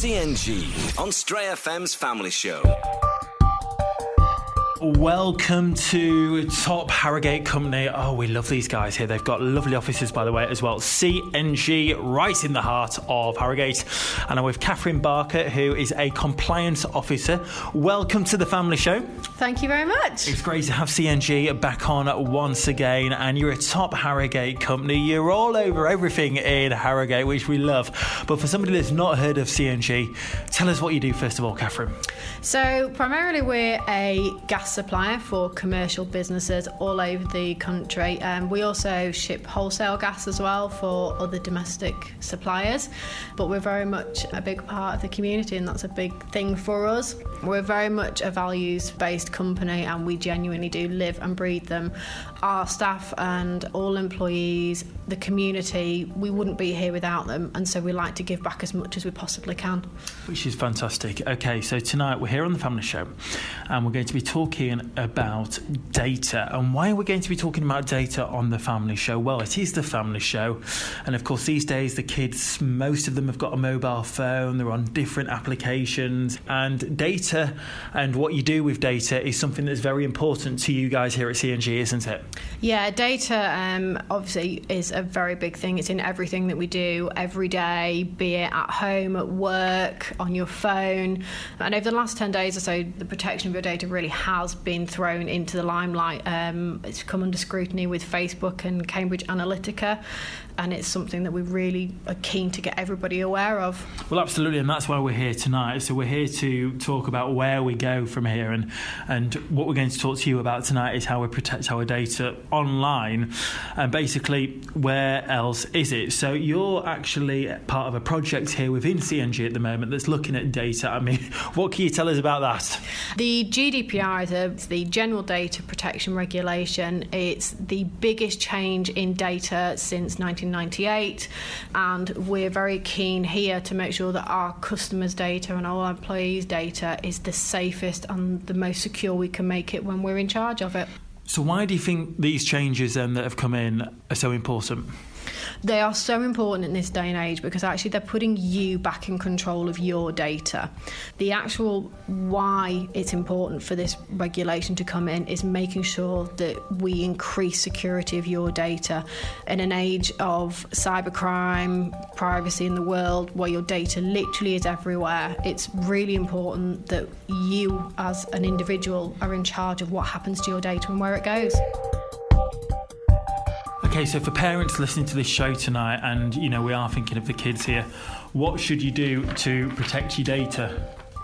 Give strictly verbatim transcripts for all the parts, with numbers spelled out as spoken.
C N G on Stray F M's Family Show. Welcome to Top Harrogate Company. Oh, we love these guys here. They've got lovely offices, by the way, as well. C N G, right in the heart of Harrogate. And I'm with Catherine Barker, who is a compliance officer. Welcome to the Family Show. Thank you very much. It's great to have C N G back on once again. And you're a Top Harrogate Company. You're all over everything in Harrogate, which we love. But for somebody that's not heard of C N G, tell us what you do, first of all, Catherine. So, primarily we're a gas supplier for commercial businesses all over the country. Um, we also ship wholesale gas as well for other domestic suppliers, but we're very much a big part of the community, and that's a big thing for us. We're very much a values-based company, and we genuinely do live and breathe them. Our staff and all employees, the community, we wouldn't be here without them, and so we like to give back as much as we possibly can. Which is fantastic. Okay, so tonight we're here on the Family Show, and we're going to be talking about data. And why are we going to be talking about data on the Family Show? Well, it is the Family Show, and of course these days the kids, most of them have got a mobile phone, they're on different applications, and data and what you do with data is something that's very important to you guys here at C N G, isn't it? Yeah, data um, obviously is a very big thing. It's in everything that we do every day, be it at home, at work, on your phone. And over the last ten days or so, the protection of your data really has been thrown into the limelight. Um, it's come under scrutiny with Facebook and Cambridge Analytica, and it's something that we really are keen to get everybody aware of. Well, absolutely, and that's why we're here tonight. So we're here to talk about where we go from here, and and what we're going to talk to you about tonight is how we protect our data online, and basically where else is it? So you're actually part of a project here within C N G at the moment that's looking at data. I mean, what can you tell us about that? The G D P R is a, the General Data Protection Regulation. It's the biggest change in data since nineteen ninety-eight, and we're very keen here to make sure that our customers' data and all our employees' data is the safest and the most secure we can make it when we're in charge of it. So why do you think these changes then that have come in are so important? They are so important in this day and age because actually they're putting you back in control of your data. The actual why it's important for this regulation to come in is making sure that we increase security of your data. In an age of cybercrime, privacy in the world, where your data literally is everywhere, it's really important that you as an individual are in charge of what happens to your data and where it goes. Okay, so for parents listening to this show tonight, and you know we are thinking of the kids here, what should you do to protect your data?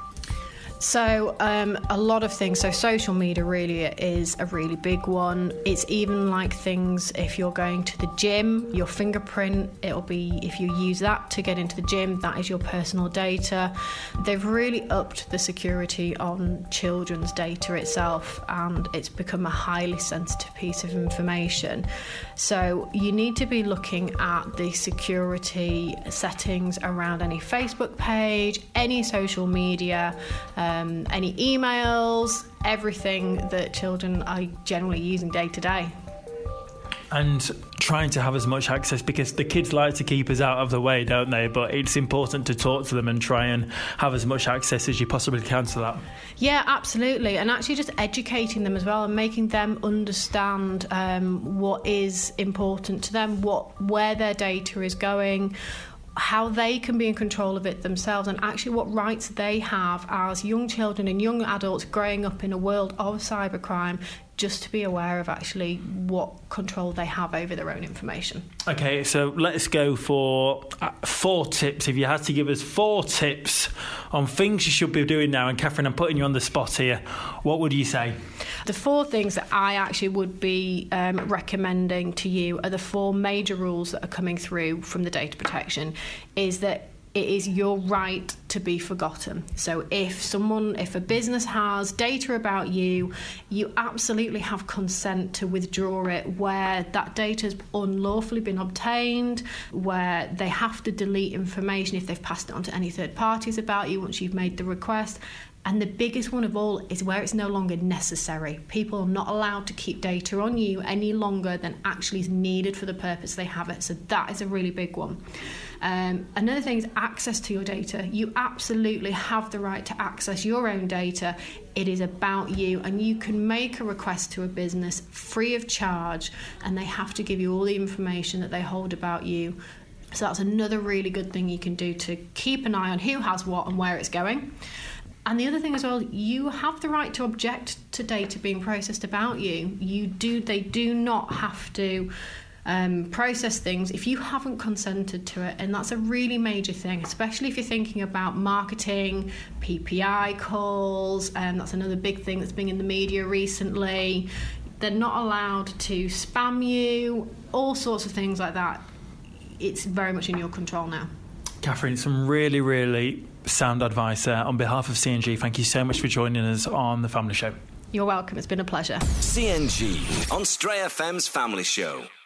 So um, a lot of things. So social media really is a really big one. It's even like things if you're going to the gym, your fingerprint, it'll be, if you use that to get into the gym, that is your personal data. They've really upped the security on children's data itself, and it's become a highly sensitive piece of information. So you need to be looking at the security settings around any Facebook page, any social media, um, any emails, everything that children are generally using day to day. And trying to have as much access, because the kids like to keep us out of the way, don't they? But it's important to talk to them and try and have as much access as you possibly can to that. Yeah, absolutely. And actually just educating them as well and making them understand um, what is important to them, what where their data is going, how they can be in control of it themselves, and actually what rights they have as young children and young adults growing up in a world of cybercrime, just to be aware of actually what control they have over their own information. Okay, so let's go for uh, four tips. If you had to give us four tips on things you should be doing now, and Catherine, I'm putting you on the spot here, what would you say? The four things that I actually would be um, recommending to you are the four major rules that are coming through from the data protection, is that it is your right to be forgotten. So if someone, if a business has data about you, you absolutely have consent to withdraw it where that data has unlawfully been obtained, where they have to delete information if they've passed it on to any third parties about you once you've made the request. And the biggest one of all is where it's no longer necessary. People are not allowed to keep data on you any longer than actually is needed for the purpose they have it. So that is a really big one. Um, another thing is access to your data. You absolutely have the right to access your own data. It is about you, and you can make a request to a business free of charge, and they have to give you all the information that they hold about you. So that's another really good thing you can do to keep an eye on who has what and where it's going. And the other thing as well, you have the right to object to data being processed about you. You do. They do not have to um, process things if you haven't consented to it, and that's a really major thing, especially if you're thinking about marketing, P P I calls, and that's another big thing that's been in the media recently. They're not allowed to spam you, all sorts of things like that. It's very much in your control now. Catherine, some really, really sound advice there. On behalf of C and G, thank you so much for joining us on The Family Show. You're welcome. It's been a pleasure. C and G on Stray F M's Family Show.